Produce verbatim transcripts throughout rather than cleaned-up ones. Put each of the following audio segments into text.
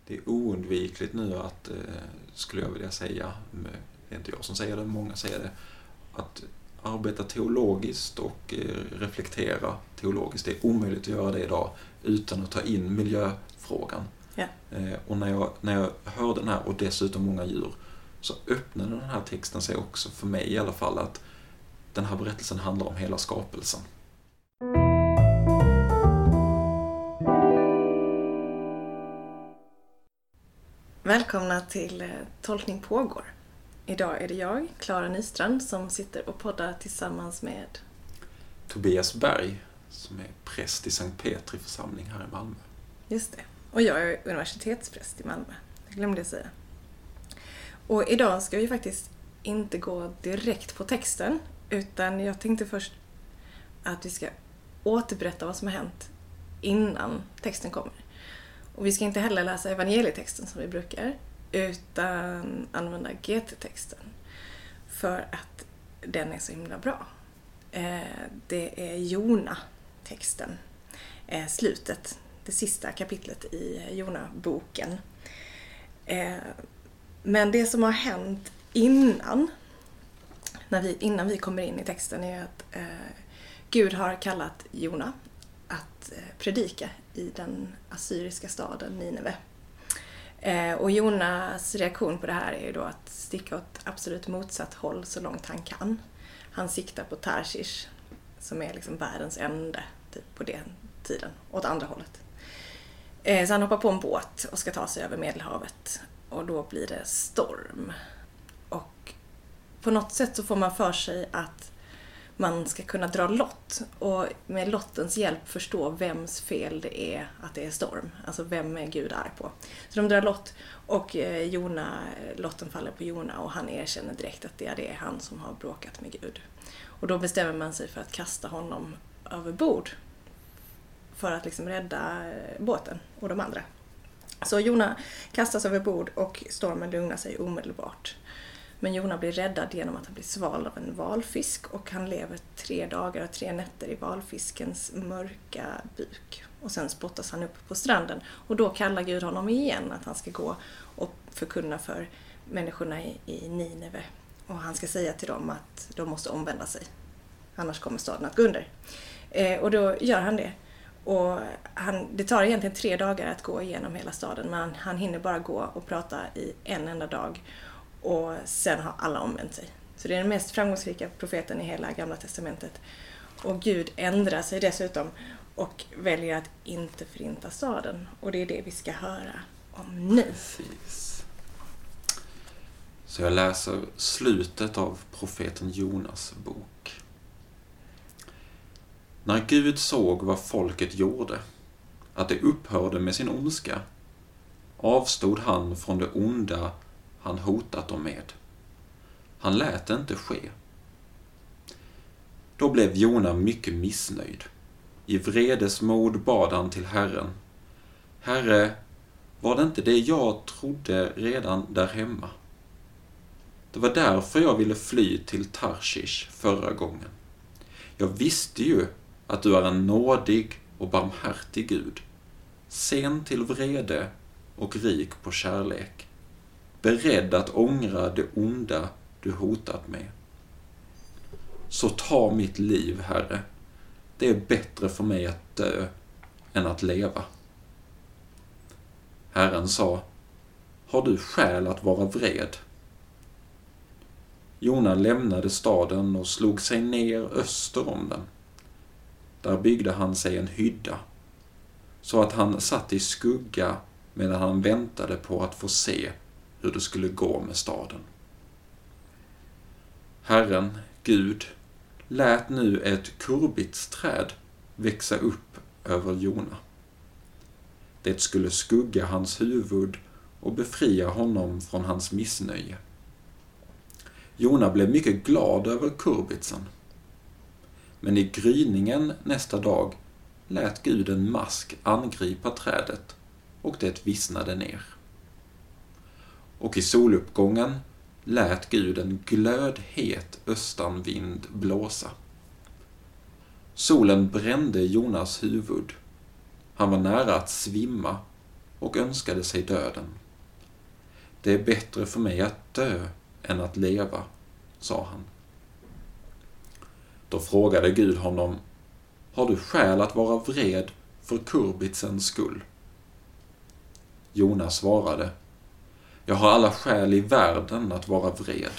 det är oundvikligt nu att, skulle jag vilja säga, det är inte jag som säger det, många säger det, att arbeta teologiskt och reflektera teologiskt. Det är omöjligt att göra det idag utan att ta in miljöfrågan. Ja. Och när jag, när jag hör den här, och dessutom många djur, så öppnar den här texten sig också, för mig i alla fall, att den här berättelsen handlar om hela skapelsen. Välkomna till Tolkning pågår. Idag är det jag, Klara Nystrand, som sitter och poddar tillsammans med Tobias Berg, som är präst i Sankt Petri församling här i Malmö. Just det. Och jag är universitetspräst i Malmö. Jag glömde jag säga. Och idag ska vi faktiskt inte gå direkt på texten, utan jag tänkte först att vi ska återberätta vad som har hänt innan texten kommer. Och vi ska inte heller läsa evangelietexten som vi brukar, utan använda G T-texten. För att den är så himla bra. Det är Jona-texten. Slutet, det sista kapitlet i Jona-boken. Men det som har hänt innan, när vi, innan vi kommer in i texten, är att Gud har kallat Jona att predika i den assyriska staden Nineve. Eh, och Jonas reaktion på det här är ju då att sticka åt absolut motsatt håll så långt han kan. Han siktar på Tarshish, som är liksom världens ände typ på den tiden, åt andra hållet. Eh, så han hoppar på en båt och ska ta sig över Medelhavet, och då blir det storm. Och på något sätt så får man för sig att man ska kunna dra lott och med lottens hjälp förstå vems fel det är att det är storm. Alltså vem är Gud arg på. Så de drar lott, och Jona, lotten faller på Jona, och han erkänner direkt att det är, det är han som har bråkat med Gud. Och då bestämmer man sig för att kasta honom över bord för att liksom rädda båten och de andra. Så Jona kastas över bord och stormen lugnar sig omedelbart. Men Jona blir räddad genom att han blir svald av en valfisk, och han lever tre dagar och tre nätter i valfiskens mörka buk. Och sen spottas han upp på stranden, och då kallar Gud honom igen att han ska gå och förkunna för människorna i Nineve. Och han ska säga till dem att de måste omvända sig, annars kommer staden att gå under. Eh, och då gör han det. Och han, det tar egentligen tre dagar att gå igenom hela staden, men han, han hinner bara gå och prata i en enda dag. Och sen har alla omvänt sig. Så det är den mest framgångsrika profeten i hela Gamla testamentet. Och Gud ändrar sig dessutom och väljer att inte förinta staden. Och det är det vi ska höra om nu. Precis. Så jag läser slutet av profeten Jonas bok. När Gud såg vad folket gjorde, att det upphörde med sin ondska, avstod han från det onda han hotat dem med. Han lät det inte ske. Då blev Jona mycket missnöjd. I vredesmod bad han till Herren. Herre, var det inte det jag trodde redan där hemma? Det var därför jag ville fly till Tarshish förra gången. Jag visste ju att du är en nådig och barmhärtig Gud, sen till vrede och rik på kärlek, beredd att ångra det onda du hotat med. Så ta mitt liv, Herre. Det är bättre för mig att dö än att leva. Herren sa, har du skäl att vara vred? Jona lämnade staden och slog sig ner öster om den. Där byggde han sig en hydda, så att han satt i skugga medan han väntade på att få se hur det skulle gå med staden. Herren, Gud, lät nu ett kurbitsträd växa upp över Jona. Det skulle skugga hans huvud och befria honom från hans missnöje. Jona blev mycket glad över kurbitsen. Men i gryningen nästa dag lät Gud en mask angripa trädet, och det vissnade ner. Och i soluppgången lät Gud en glödhet östanvind blåsa. Solen brände Jonas huvud. Han var nära att svimma, och önskade sig döden. Det är bättre för mig att dö än att leva, sa han. Då frågade Gud honom: har du skäl att vara vred för kurbitsens skull? Jona svarade: jag har alla skäl i världen att vara vred.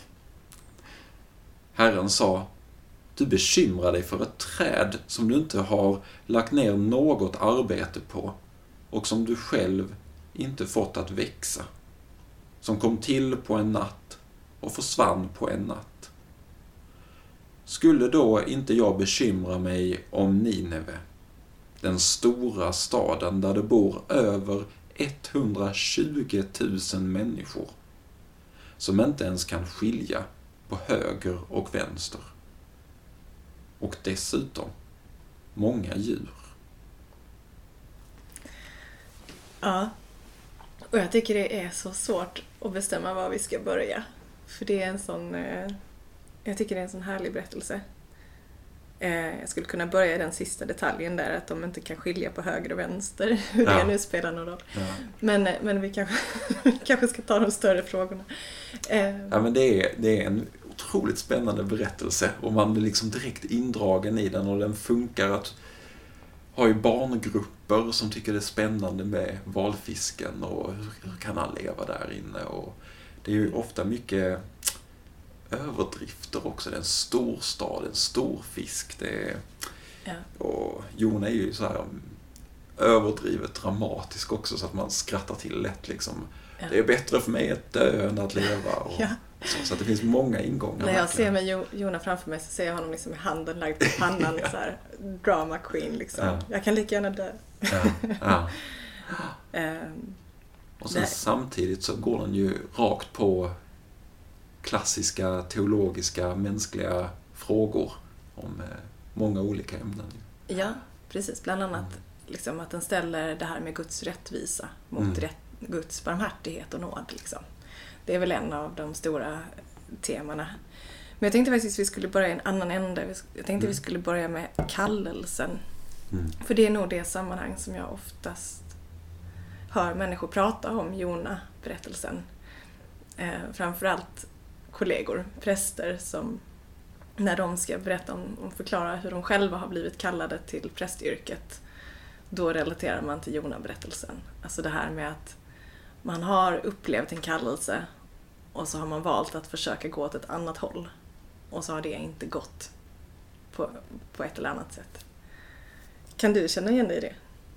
Herren sa: du bekymrar dig för ett träd som du inte har lagt ner något arbete på och som du själv inte fått att växa, som kom till på en natt och försvann på en natt. Skulle då inte jag bekymra mig om Nineve, den stora staden där det bor över etthundratjugo tusen människor, som inte ens kan skilja på höger och vänster, och dessutom många djur? Ja, och jag tycker det är så svårt att bestämma var vi ska börja. För det är en sån, eh, jag tycker det är en sån härlig berättelse. Eh, jag skulle kunna börja i den sista detaljen där, att de inte kan skilja på höger och vänster, hur Ja. det nu spelar någon roll. Ja. Men, men vi kanske, kanske ska ta de större frågorna. Eh, Ja, men det är, det är en otroligt spännande berättelse och man blir liksom direkt indragen i den, och den funkar att ha ju barngrupper som tycker det är spännande med valfisken och hur, hur kan han leva där inne, och det är ju ofta mycket överdrifter också. Det är en stor stad, en stor fisk. Det är, ja. och Jona är ju så här överdrivet dramatisk också, så att man skrattar till lätt liksom. Ja. Det är bättre för mig att dö än att leva. Och, Ja. så, så att det finns många ingångar. När jag verkligen. ser med jo, Jona framför mig så ser jag honom liksom med handen lagd på pannan. Ja. Så här, drama queen liksom. Ja. Jag kan lika gärna dö. Ja, ja. Ehm, Och sen Nej. samtidigt så går den ju rakt på klassiska, teologiska, mänskliga frågor om eh, många olika ämnen. ja, precis. Bland annat Mm. liksom att den ställer det här med Guds rättvisa mot Mm. rätt, Guds barmhärtighet och nåd. Liksom. Det är väl en av de stora temana. Men jag tänkte faktiskt att vi skulle börja i en annan ände. Jag tänkte Mm. att vi skulle börja med kallelsen. Mm. För det är nog det sammanhang som jag oftast hör människor prata om, Jona-berättelsen. Eh, framförallt kollegor, präster, som när de ska berätta om och förklara hur de själva har blivit kallade till prästyrket, då relaterar man till Jona-berättelsen. Alltså det här med att man har upplevt en kallelse och så har man valt att försöka gå åt ett annat håll, och så har det inte gått på, på ett eller annat sätt. Kan du känna igen dig i det?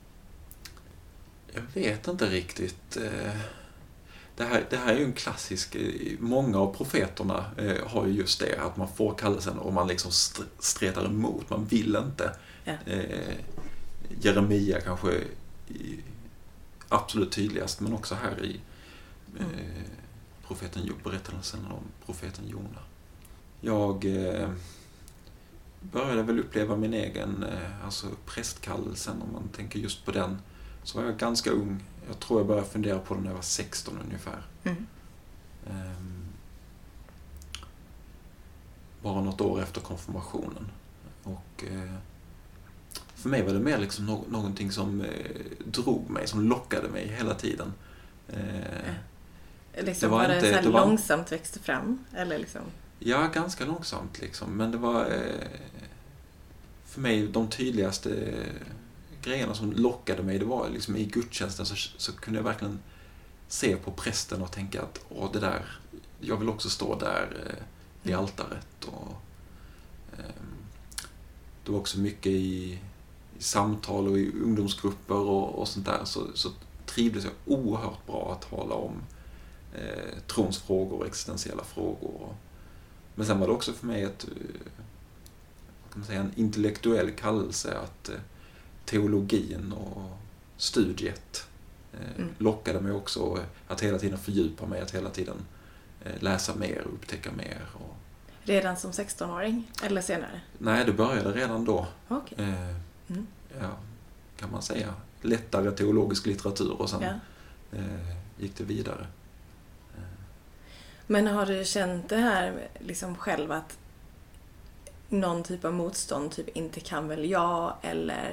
Jag vet inte riktigt. eh, Det här, det här är ju en klassisk... eh, Många av profeterna eh, har ju just det, att man får kallelsen och man liksom st- stretar emot. Man vill inte. Ja. Eh, Jeremia kanske i, absolut tydligast, men också här i eh, profeten Jo, berättelsen om profeten Jona. Jag eh, började väl uppleva min egen eh, alltså prästkallelsen, om man tänker just på den. Så var jag ganska ung. Jag tror jag började fundera på den när jag var sexton ungefär. Mm. Ehm, bara något år efter konfirmationen. Och eh, för mig var det mer liksom no- någonting som eh, drog mig, som lockade mig hela tiden. Eh, Liksom Det var var det inte- så här det var- långsamt växte fram? Eller liksom? Ja, ganska långsamt liksom. Men det var eh, för mig de tydligaste eh, grejerna som lockade mig. Det var liksom i gudstjänsten så, så kunde jag verkligen se på prästen och tänka att åh, det där, jag vill också stå där eh, vid altaret. Och, eh, det var också mycket i, i samtal och i ungdomsgrupper och, och sånt där. Så, så trivdes jag oerhört bra att tala om eh, trons frågor och existentiella frågor. Och, men sen var det också för mig ett, vad kan man säga, en intellektuell kallelse, att eh, teologin och studiet eh, Mm. lockade mig också, att hela tiden fördjupa mig, att hela tiden eh, läsa mer och upptäcka mer. Och, Redan som sextonåring? Eller senare? nej, det började redan då. Okej. Eh, Mm. ja, kan man säga. Lättare teologisk litteratur och sen Ja. eh, gick det vidare. Men har du känt det här liksom själv, att någon typ av motstånd, typ inte kan väl jag, eller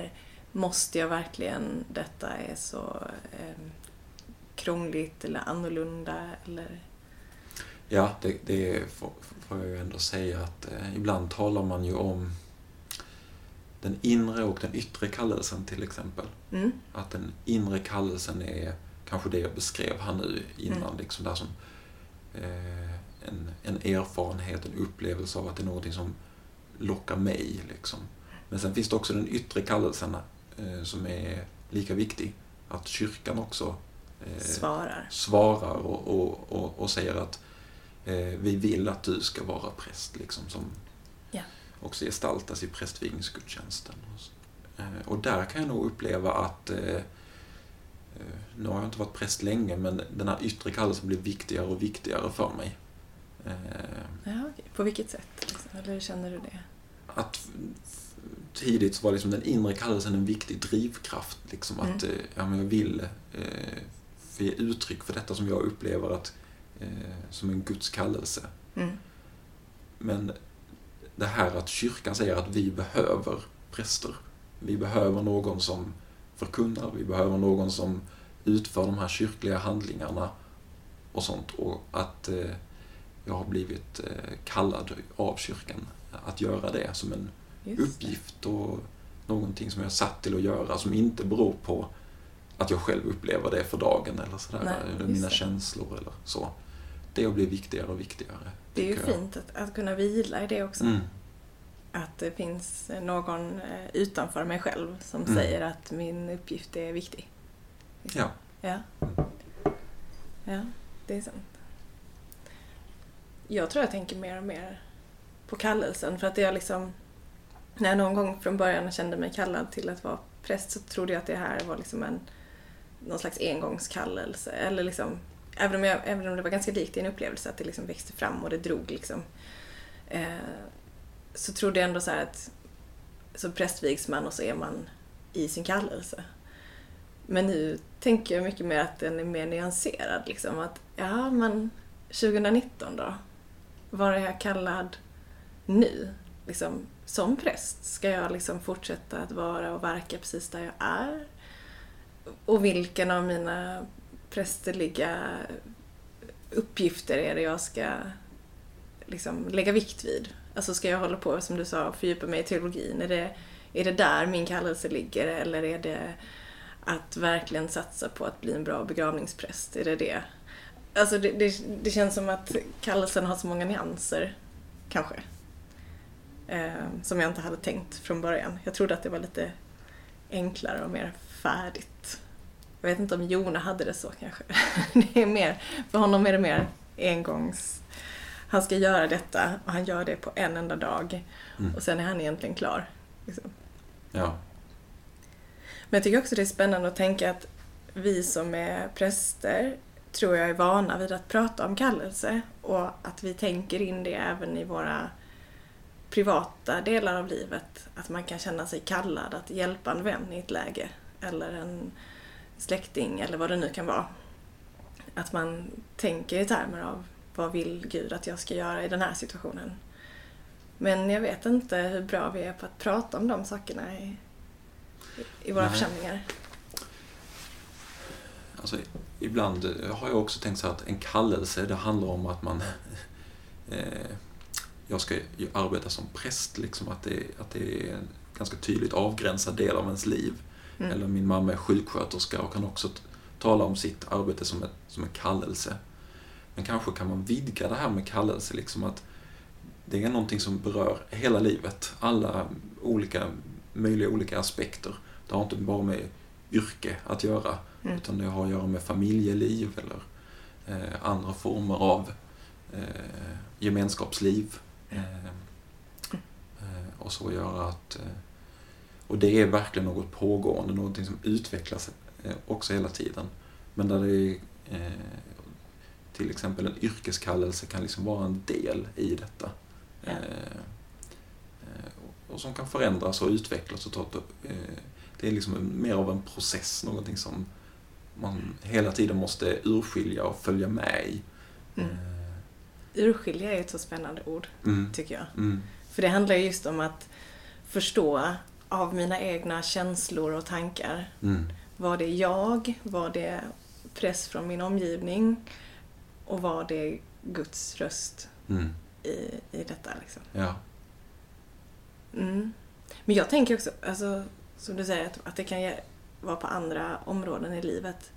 måste jag verkligen, detta är så eh, krångligt eller annorlunda eller... Ja, det, det får, får jag ju ändå säga att eh, ibland talar man ju om den inre och den yttre kallelsen till exempel. Mm. Att den inre kallelsen är kanske det jag beskrev här nu innan, mm. liksom där som eh, en, en erfarenhet, en upplevelse av att det är något som lockar mig. Liksom. Men sen finns det också den yttre kallelsen eh, som är lika viktig. Att kyrkan också eh, svarar, svarar och, och, och, och säger att eh, vi vill att du ska vara präst. Liksom, som ja. också gestaltas i prästvigningsgudstjänsten. Eh, och där kan jag nog uppleva att eh, nu har jag inte varit präst länge, men den här yttre kallelsen blir viktigare och viktigare för mig. Ja, okay. På vilket sätt? Liksom? Eller hur känner du det? Att tidigt så var liksom den inre kallelsen en viktig drivkraft. Liksom, mm. Att ja, men jag vill eh, få ge uttryck för detta som jag upplever att, eh, som en Guds kallelse. Mm. Men det här att kyrkan säger att vi behöver präster. Vi behöver någon som förkunnar, vi behöver någon som utför de här kyrkliga handlingarna och sånt. Och att eh, jag har blivit eh, kallad av kyrkan att göra det som en Just uppgift och någonting som jag är satt till att göra som inte beror på att jag själv upplever det för dagen eller sådär, Nej, eller mina det. känslor eller så. Det blir viktigare och viktigare. Det är ju fint att, att kunna vila i det också. Mm. Att det finns någon utanför mig själv som mm. säger att min uppgift är viktig. Ja. Ja. Ja, det är sant. Jag tror jag tänker mer och mer på kallelsen. För att jag liksom, när jag någon gång från början kände mig kallad till att vara präst så trodde jag att det här var liksom en någon slags engångskallelse. Eller liksom, även om, jag, även om det var ganska likt i en upplevelse att det liksom växte fram och det drog liksom. Eh, så trodde jag ändå så här att så prästvigs man och så är man i sin kallelse. Men nu tänker jag mycket mer att den är mer nyanserad. Liksom, att ja, men tjugonitton då? Var är jag kallad nu? Liksom, som präst ska jag liksom fortsätta att vara och verka precis där jag är? Och vilken av mina prästerliga uppgifter är det jag ska liksom lägga vikt vid? Alltså ska jag hålla på, som du sa, fördjupa mig i teologin? Är det, är det där min kallelse ligger? Eller är det att verkligen satsa på att bli en bra begravningspräst? Är det det? Alltså det, det, det känns som att kallelsen har så många nyanser, kanske. Eh, som jag inte hade tänkt från början. Jag trodde att det var lite enklare och mer färdigt. Jag vet inte om Jona hade det så kanske. Det är mer, för honom är det mer engångs... Han ska göra detta och han gör det på en enda dag. Mm. Och sen är han egentligen klar. Liksom. Ja. Men jag tycker också det är spännande att tänka att vi som är präster tror jag är vana vid att prata om kallelse. Och att vi tänker in det även i våra privata delar av livet. Att man kan känna sig kallad att hjälpa en vän i ett läge. Eller en släkting eller vad det nu kan vara. Att man tänker i termer av vad vill Gud att jag ska göra i den här situationen. Men jag vet inte hur bra vi är på att prata om de sakerna i, i våra Nej. församlingar. Alltså, ibland har jag också tänkt så att en kallelse, det handlar om att man eh, jag ska arbeta som präst, liksom, att, det, att det är en ganska tydligt avgränsad del av ens liv. Mm. Eller min mamma är sjuksköterska och kan också t- tala om sitt arbete som, ett, som en kallelse. Men kanske kan man vidga det här med kallelse, liksom att det är någonting som berör hela livet. Alla olika, möjliga olika aspekter. Det har inte bara med yrke att göra, mm. utan det har att göra med familjeliv eller eh, andra former av eh, gemenskapsliv. Eh, eh, och så göra att... Eh, och det är verkligen något pågående, någonting som utvecklas eh, också hela tiden. Men där det är... Eh, till exempel en yrkeskallelse kan liksom vara en del i detta. Ja. Eh, och som kan förändras och utvecklas. Och ta, eh, det är liksom mer av en process, någonting som man hela tiden måste urskilja och följa med i. Mm. Eh. Urskilja är ett så spännande ord, mm. tycker jag. Mm. För det handlar just om att förstå av mina egna känslor och tankar. Mm. Var det jag? Var det press från min omgivning? Och var det Guds röst Mm. i, i detta liksom? Ja. Mm. Men jag tänker också, alltså, som du säger, att, att det kan vara på andra områden i livet.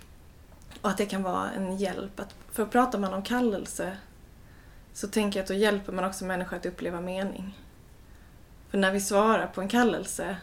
Och att det kan vara en hjälp. Att, för pratar man om kallelse så tänker jag att då hjälper man också människor att uppleva mening. För när vi svarar på en kallelse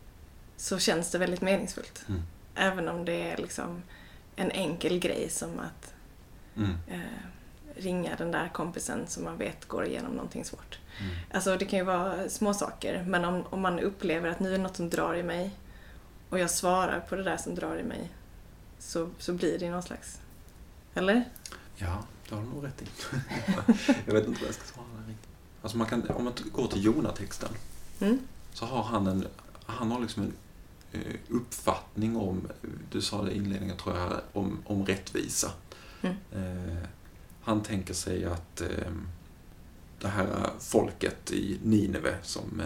så känns det väldigt meningsfullt. Mm. Även om det är liksom en enkel grej som att Mm. eh, ringa den där kompisen som man vet går igenom någonting svårt. Mm. Alltså det kan ju vara små saker, men om, om man upplever att nu är det något som drar i mig och jag svarar på det där som drar i mig, så, så blir det någon slags... Eller? Ja, det har du nog rätt i. Jag vet inte vad jag ska svara riktigt. Alltså man kan, om man går till Jona-texten Mm. så har han en, han har liksom en eh, uppfattning om, du sa det i inledningen tror jag, om, om rättvisa. Mm. Eh, han tänker sig att eh, det här folket i Nineve som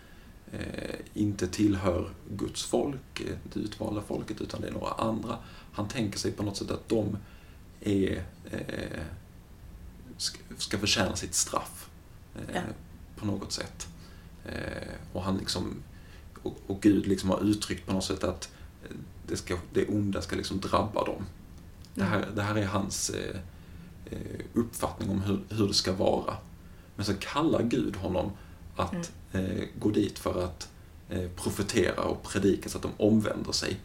eh, inte tillhör Guds folk, det utvalda folket, utan det är några andra. Han tänker sig på något sätt att de är, eh, ska, ska förtjäna sitt straff eh, Ja. på något sätt. Eh, och han liksom, och, och Gud liksom har uttryckt på något sätt att det, ska, det onda ska liksom drabba dem. Det här, det här är hans eh, uppfattning om hur, hur det ska vara. Men så kallar Gud honom att Mm. eh, gå dit för att eh, profetera och predika så att de omvänder sig.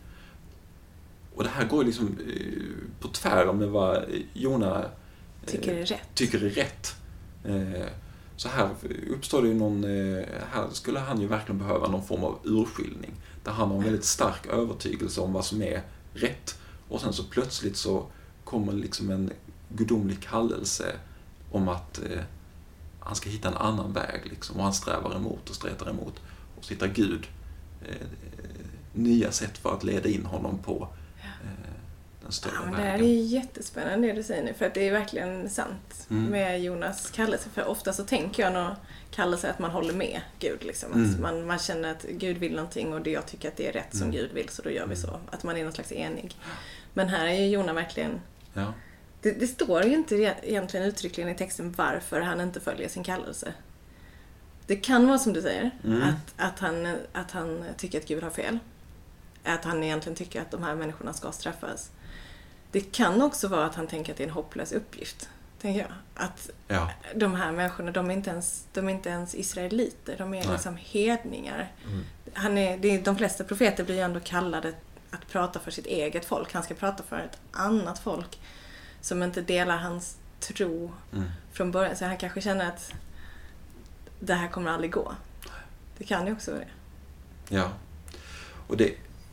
Och det här går liksom eh, på tvären med vad Jona eh, Tycker det är rätt. tycker är rätt. Eh, så här uppstår det ju någon, eh, här skulle han ju verkligen behöva någon form av urskiljning. Där han har en väldigt stark övertygelse om vad som är rätt. Och sen så plötsligt så kommer liksom en gudomlig kallelse om att eh, han ska hitta en annan väg liksom, och han strävar emot och stretar emot och så hittar Gud eh, nya sätt för att leda in honom på eh, den större Ja, men det vägen. här är ju jättespännande det du säger nu, för att det är verkligen sant Mm. med Jonas kallelse. För ofta så tänker jag nog kallelse att man håller med Gud. Liksom. Mm. Att man, man känner att Gud vill någonting och det jag tycker att det är rätt som Mm. Gud vill, så då gör vi Mm. så. Att man är någon slags enig. Men här är ju Jona verkligen... Ja. Det, det står ju inte egentligen uttryckligen i texten varför han inte följer sin kallelse. Det kan vara som du säger, Mm. att, att, han, att han tycker att Gud har fel. Att han egentligen tycker att de här människorna ska straffas. Det kan också vara att han tänker att det är en hopplös uppgift, tänker jag. Att Ja. de här människorna, de är inte ens, de är inte ens israeliter, de är Nej. liksom hedningar. Mm. Han är, det är, de flesta profeter blir ju ändå kallade att prata för sitt eget folk. Han ska prata för ett annat folk som inte delar hans tro Mm. från början. Så han kanske känner att det här kommer aldrig gå. Det kan ju också vara det. Ja. Och det,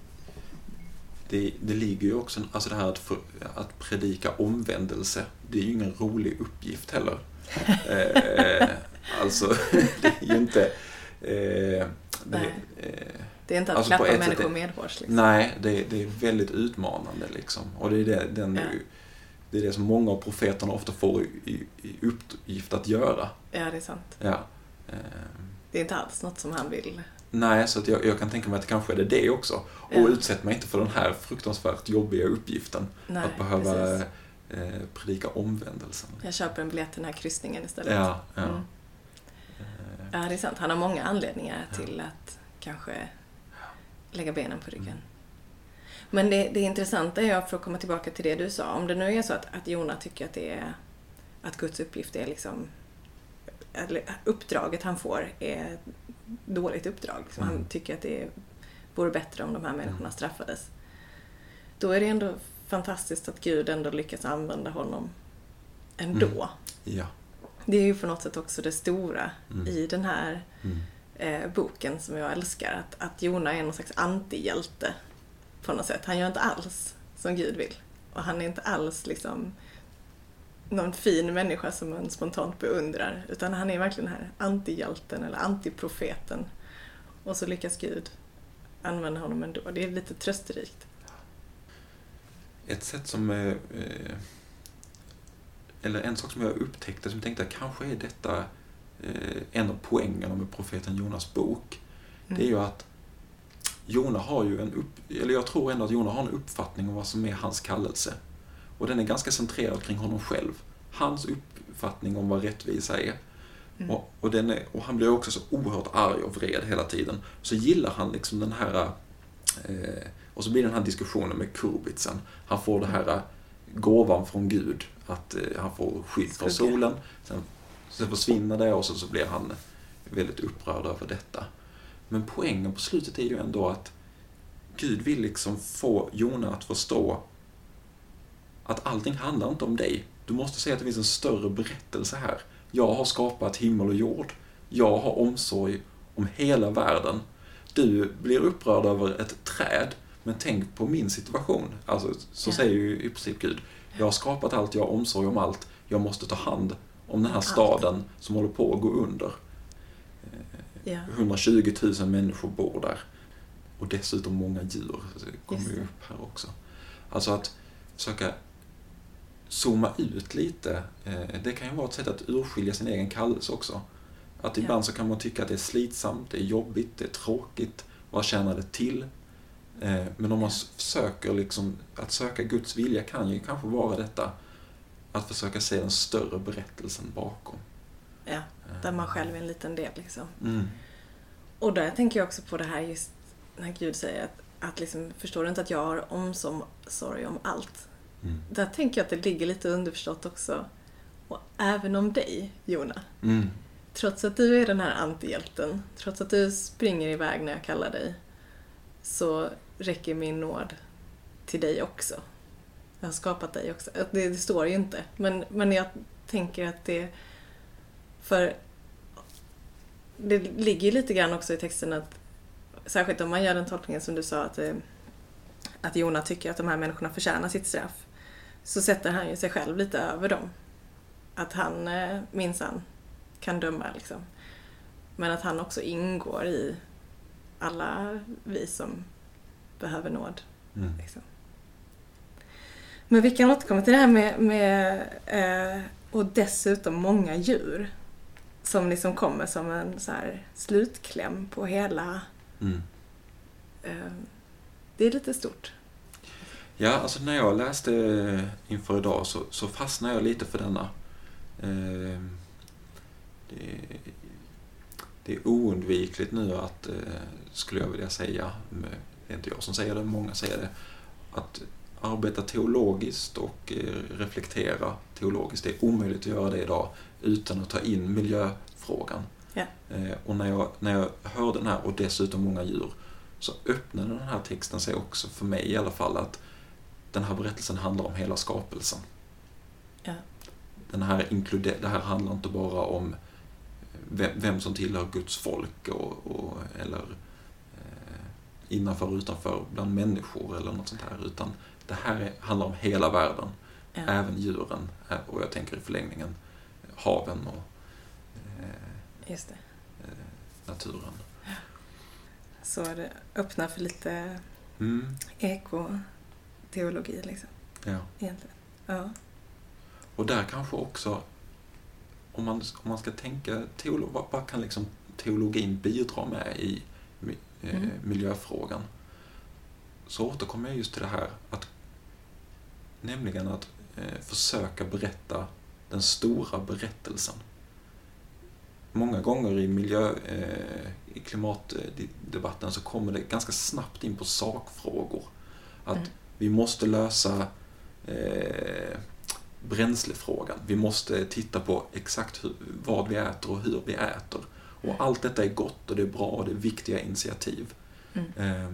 det, det ligger ju också, alltså det här att, för, att predika omvändelse, det är ju ingen rolig uppgift heller. eh, alltså, det är ju inte... Eh, det, eh, Det är inte att Alltså på klappa ett sätt människor är- medhårs. Liksom. nej, det, det är väldigt utmanande liksom. Och det är det, den, Ja. det är det som många av profeterna ofta får i, i uppgift att göra. Ja, det är sant. Ja. Eh, Det är inte alls något som han vill. nej, så att jag, jag kan tänka mig att kanske är det det också. Och Ja. utsätt mig inte för den här fruktansvärt jobbiga uppgiften. Nej, att behöva precis. eh, predika omvändelsen. Jag köper en biljett till den här kryssningen istället. Ja, ja. Mm. Eh, Ja, det är sant. Han har många anledningar till att kanske lägga benen på ryggen. Mm. Men det, det intressanta är, för att komma tillbaka till det du sa, om det nu är så att, att Jona tycker att det är att Guds uppgift är liksom, eller uppdraget han får är ett dåligt uppdrag. Så Mm. han tycker att det vore bättre om de här människorna straffades. Då är det ändå fantastiskt att Gud ändå lyckas använda honom ändå. Mm. Ja. Det är ju på något sätt också det stora Mm. i den här Mm. eh, boken som jag älskar. Att, att Jona är någon slags antihjälte på något sätt. Han gör inte alls som Gud vill. Och han är inte alls liksom någon fin människa som man spontant beundrar. Utan han är verkligen den här antihjälten eller antiprofeten. Och så lyckas Gud använda honom ändå. Det är lite trösterikt. Ett sätt som... Eh, eh, eller en sak som jag upptäckte som jag tänkte att kanske är detta eh, en av poängerna med profeten Jonas bok. Mm. Det är ju att Jona har ju en upp, eller jag tror ändå att Jona har en uppfattning om vad som är hans kallelse. Och den är ganska centrerad kring honom själv. Hans uppfattning om vad rättvisa är. Mm. Och, och, den är, och han blir också så oerhört arg och vred hela tiden. Så gillar han liksom den här... Eh, och så blir den här diskussionen med kurbitsen. Han får det här gåvan från Gud. Att eh, han får skydd från solen. Sen, sen försvinner det och så, så blir han väldigt upprörd över detta. Men poängen på slutet är ju ändå att Gud vill liksom få Jona att förstå att allting handlar inte om dig. Du måste säga att det finns en större berättelse här. Jag har skapat himmel och jord. Jag har omsorg om hela världen. Du blir upprörd över ett träd, men tänk på min situation. Alltså, så ja. Säger ju i princip Gud. Jag har skapat allt, jag har omsorg om allt. Jag måste ta hand om den här staden som håller på att gå under. Ja. hundratjugo tusen människor bor där. Och dessutom många djur. Det kommer ju upp här också. Alltså att försöka zooma ut lite. Det kan ju vara ett sätt att urskilja sin egen kallelse också. Att ibland så kan man tycka att det är slitsamt, det är jobbigt, det är tråkigt. Vad tjänar det till? Men om man försöker liksom, att söka Guds vilja kan ju kanske vara detta. Att försöka se den större berättelsen bakom. Ja, där man själv är en liten del liksom. Mm. Och där tänker jag också på det här just när Gud säger att, att liksom, förstår du inte att jag har omsorg om allt? Mm. Där tänker jag att det ligger lite underförstått också. Och även om dig, Jona. Mm. Trots att du är den här antihjälten, trots att du springer iväg när jag kallar dig, så räcker min nåd till dig också. Jag har skapat dig också. Det, det står ju inte. Men, men jag tänker att det... För det ligger lite grann också i texten att, särskilt om man gör den tolkningen som du sa, att, att Jona tycker att de här människorna förtjänar sitt straff, så sätter han ju sig själv lite över dem. Att han minsann kan döma liksom. Men att han också ingår i alla vi som behöver nåd. Mm. Liksom. Men vi kan återkomma till det här med, med eh, och dessutom många djur som liksom kommer som en så här slutkläm på hela... Mm. Eh, det är lite stort. Ja, alltså när jag läste inför idag så, så fastnade jag lite för denna. Eh, det, det är oundvikligt nu att, eh, skulle jag vilja säga, det är inte jag som säger det, många säger det, att arbeta teologiskt och eh, reflektera teologiskt. Det är omöjligt att göra det idag utan att ta in miljöfrågan. Ja. Eh, och när jag, när jag hör den här, och dessutom många djur, så öppnade den här texten sig också för mig i alla fall att den här berättelsen handlar om hela skapelsen. Ja. Den här inkluder- det här handlar inte bara om vem, vem som tillhör Guds folk och, och, eller eh, innanför och utanför bland människor eller något sånt här, utan det här är, handlar om hela världen. Ja. Även djuren, och jag tänker i förlängningen haven och eh, Just det. Eh, naturen. Ja. Så är det öppna för lite mm. ekoteologi liksom. Ja. Egentligen. Ja. Och där kanske också, om man, om man ska tänka teolo- vad, vad kan liksom teologin bidra med i eh, mm. miljöfrågan, så återkommer jag just till det här att nämligen att eh, försöka berätta den stora berättelsen. Många gånger i miljö eh, i klimatdebatten så kommer det ganska snabbt in på sakfrågor. Att mm. vi måste lösa eh, bränslefrågan. Vi måste titta på exakt hur, vad vi äter och hur vi äter. Och mm. allt detta är gott och det är bra och det är viktiga initiativ. Mm. Eh,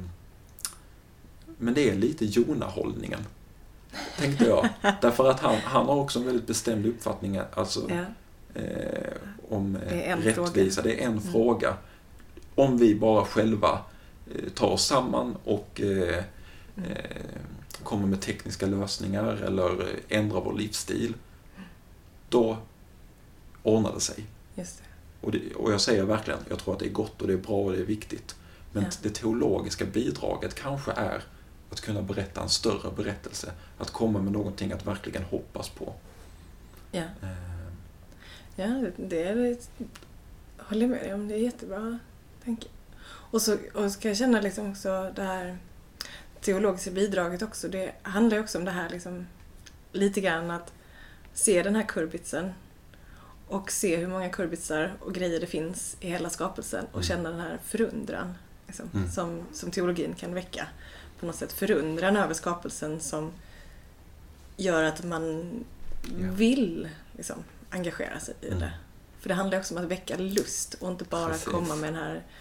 men det är lite Jona-hållningen, tänkte jag. Därför att han, han har också en väldigt bestämd uppfattning alltså, ja. eh, om det är rättvisa. Fråga. Det är en mm. fråga. Om vi bara själva eh, tar oss samman och eh, mm. eh, kommer med tekniska lösningar eller ändrar vår livsstil, då ordnar det sig. Just det. Och, det, och jag säger verkligen, jag tror att det är gott och det är bra och det är viktigt. Men ja. det teologiska bidraget kanske är att kunna berätta en större berättelse. Att komma med någonting att verkligen hoppas på. Ja, Eh, ja det är, håller med dig om. Det är jättebra tanke. Och så och ska jag känna liksom också det här teologiska bidraget också. Det handlar ju också om det här liksom, lite grann att se den här kurbitsen och se hur många kurbitsar och grejer det finns i hela skapelsen och känna den här förundran liksom, mm. som, som teologin kan väcka. På något sätt förundran över skapelsen som gör att man ja. vill liksom, engagera sig i mm. det. För det handlar också om att väcka lust och inte bara Precis. komma med den här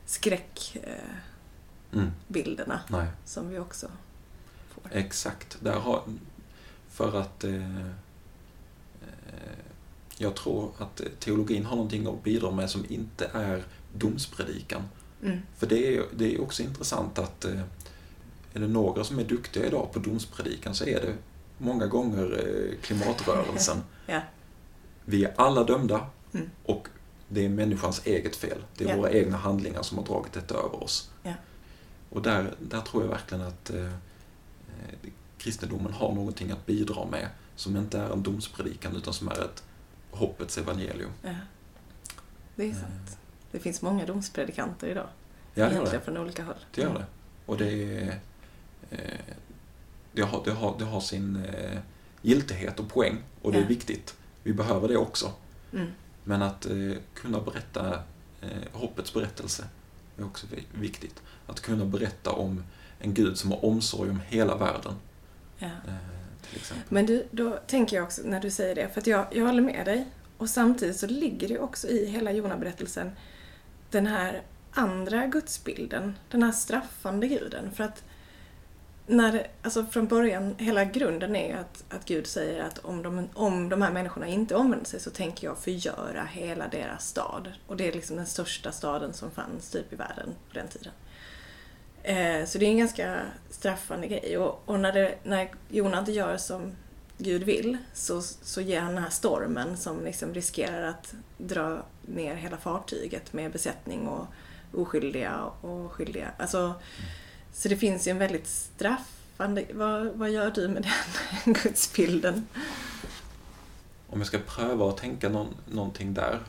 skräckbilderna eh, mm. som vi också får. Exakt. Där har, för att eh, eh, jag tror att teologin har någonting att bidra med som inte är domspredikan. Mm. För det är, det är också intressant att eh, är det några som är duktiga idag på domspredikan så är det många gånger eh, klimatrörelsen. ja. Vi är alla dömda mm. och det är människans eget fel. Det är ja. våra egna handlingar som har dragit detta över oss. Ja. Och där, där tror jag verkligen att eh, kristendomen har någonting att bidra med som inte är en domspredikan utan som är ett hoppets evangelium. Ja. Det är sant. Eh. Det finns många domspredikanter idag. Ja, det gör det. Från olika håll. Det gör det. Och det är, eh, det har, det har, det har sin eh, giltighet och poäng och det ja. är viktigt. Vi behöver det också. Mm. Men att eh, kunna berätta eh, hoppets berättelse är också viktigt. Att kunna berätta om en Gud som har omsorg om hela världen. Ja. Eh, till exempel. Men du, då tänker jag också när du säger det, för att jag, jag håller med dig. Och samtidigt så ligger det också i hela Jona-berättelsen den här andra gudsbilden, den här straffande guden. För att när, alltså från början, hela grunden är att, att Gud säger att om de, om de här människorna inte omvänder sig så tänker jag förgöra hela deras stad. Och det är liksom den största staden som fanns typ i världen på den tiden. Eh, så det är en ganska straffande grej. Och, och när, det, när Jona inte gör som Gud vill så, så ger han den här stormen som liksom riskerar att dra ner hela fartyget med besättning och oskyldiga och skyldiga. Alltså, mm. Så det finns ju en väldigt straffande... Vad, vad gör du med den gudsbilden? Om jag ska pröva att tänka någon, någonting där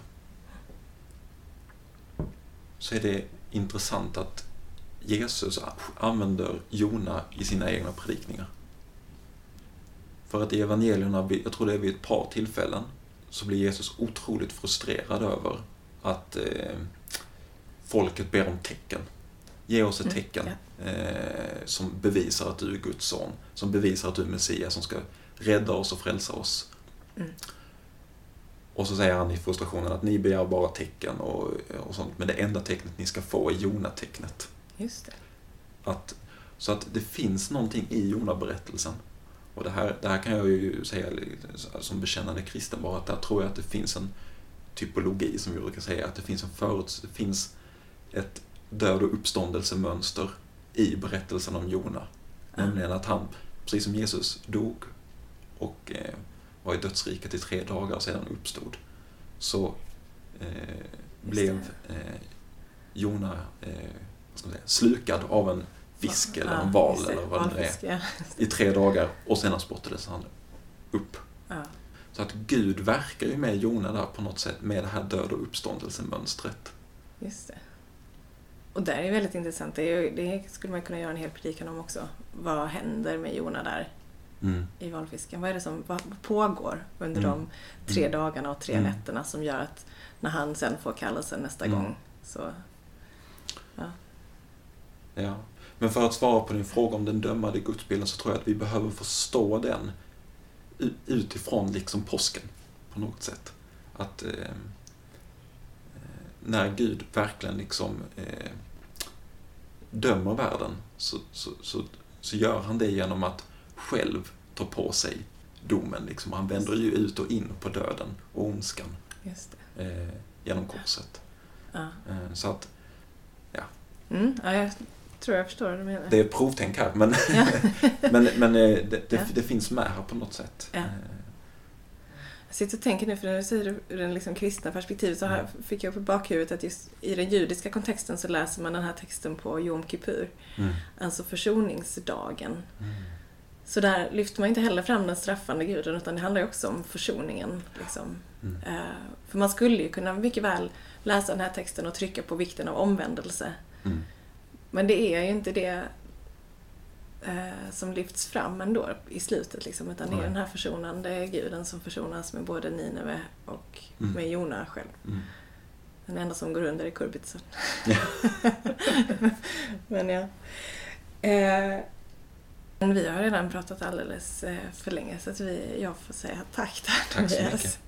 så är det intressant att Jesus använder Jona i sina egna predikningar. För att i evangelierna, jag tror det är vid ett par tillfällen, så blir Jesus otroligt frustrerad över att eh, folket ber om tecken. Ge oss ett tecken mm, ja. eh, som bevisar att du är Guds son. Som bevisar att du är Messias som ska rädda oss och frälsa oss. Mm. Och så säger han i frustrationen att ni begär bara tecken och, och sånt. Men det enda tecknet ni ska få är Jona-tecknet. Just det. Att, så att det finns någonting i Jona-berättelsen. Och det här, det här kan jag ju säga som bekännande kristen bara att där tror jag att det finns en typologi som jag brukar säga. Att det finns, en förut, det finns ett död- och uppståndelsemönster i berättelsen om Jona. Mm. Nämligen att han, precis som Jesus, dog och eh, var i dödsriket i tre dagar och sedan uppstod. Så eh, blev eh, Jona eh, vad ska man säga, slukad av en fisk ja, eller en val eller vad det är ja. i tre dagar och sedan spottades han upp. Ja. Så att Gud verkar ju med Jona där på något sätt med det här död- och uppståndelsemönstret. Just det. Och där är det väldigt intressant. Det, är, det skulle man kunna göra en hel predikan om också. Vad händer med Jona där mm. i valfisken? Vad är det som vad pågår under mm. de tre mm. dagarna och tre mm. nätterna som gör att när han sen får kallelsen nästa mm. gång så... Ja. Ja. Men för att svara på din fråga om den dömande gudsbilden så tror jag att vi behöver förstå den utifrån liksom påsken på något sätt. Att eh, när Gud verkligen liksom eh, dömer världen så, så, så, så gör han det genom att själv ta på sig domen. Liksom. Han vänder ju ut och in på döden och ondskan. Just det. Eh, genom korset. Ja. Eh, så att, ja. Mm, ja, jag tror jag förstår vad du menar. Det är provtänk här, men, ja. men, men det, det, ja. det finns med här på något sätt. Ja. Jag sitter och tänker nu, för när du säger ur den liksom kristna perspektivet så här fick jag på bakhuvudet att just i den judiska kontexten så läser man den här texten på Yom Kippur. Mm. Alltså försoningsdagen. Mm. Så där lyfter man inte heller fram den straffande guden utan det handlar ju också om försoningen. Liksom. Mm. Uh, för man skulle ju kunna mycket väl läsa den här texten och trycka på vikten av omvändelse. Mm. Men det är ju inte det eh, som lyfts fram ändå i slutet. Liksom, utan det är den här försonan, det är guden som försonas med både Nineve och mm. med Jona själv. Mm. Den enda som går under är kurbitsen. Men ja. Eh, vi har redan pratat alldeles för länge så att vi, jag får säga tack där. Tack så mycket.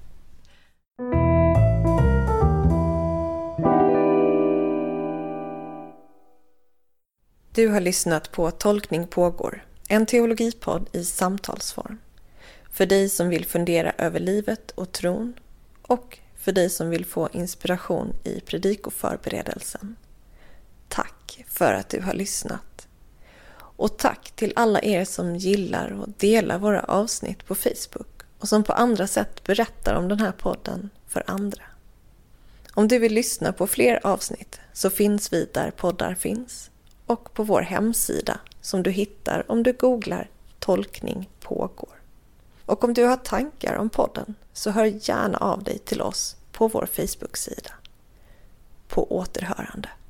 Du har lyssnat på Tolkning pågår, en teologipodd i samtalsform. För dig som vill fundera över livet och tron och för dig som vill få inspiration i predikoförberedelsen. Tack för att du har lyssnat. Och tack till alla er som gillar och delar våra avsnitt på Facebook och som på andra sätt berättar om den här podden för andra. Om du vill lyssna på fler avsnitt så finns vi där poddar finns och på vår hemsida som du hittar om du googlar Tolkning pågår. Och om du har tankar om podden så hör gärna av dig till oss på vår Facebook-sida. På återhörande.